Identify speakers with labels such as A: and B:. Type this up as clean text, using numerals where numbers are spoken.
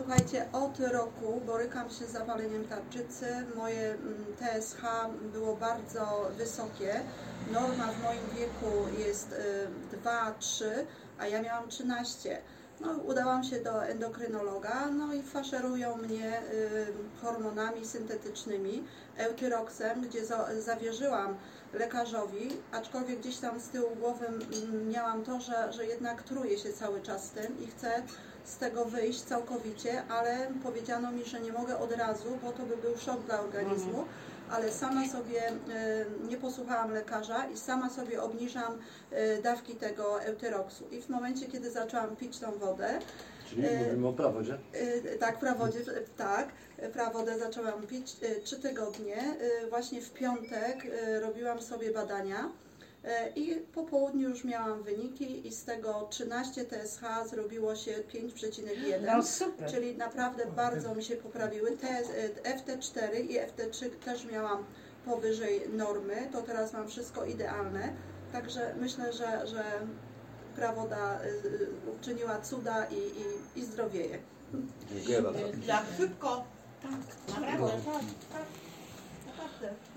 A: Słuchajcie, od roku borykam się z zapaleniem tarczycy. Moje TSH było bardzo wysokie. Norma w moim wieku jest 2-3, a ja miałam 13. No, udałam się do endokrynologa, no i faszerują mnie hormonami syntetycznymi, eutyroksem, gdzie zawierzyłam lekarzowi, aczkolwiek gdzieś tam z tyłu głowy miałam to, że jednak truję się cały czas z tym i chcę z tego wyjść całkowicie, ale powiedziano mi, że nie mogę od razu, bo to by był szok dla organizmu, ale sama sobie nie posłuchałam lekarza i sama sobie obniżam dawki tego eutyroksu. I w momencie, kiedy zaczęłam pić tą wodę,
B: czyli mówimy o prawodzie?
A: Tak, prawodę zaczęłam pić 3 tygodnie. Właśnie w piątek robiłam sobie badania i po południu już miałam wyniki i z tego 13 TSH zrobiło się 5,1.
C: No super.
A: Czyli naprawdę bardzo mi się poprawiły. FT4 i FT3 też miałam powyżej normy, to teraz mam wszystko idealne. Także myślę, że prawoda uczyniła cuda i zdrowieje.
B: Dziękuję bardzo.
D: Szybko.
A: Tak,
D: Naprawdę.
A: tak, naprawdę.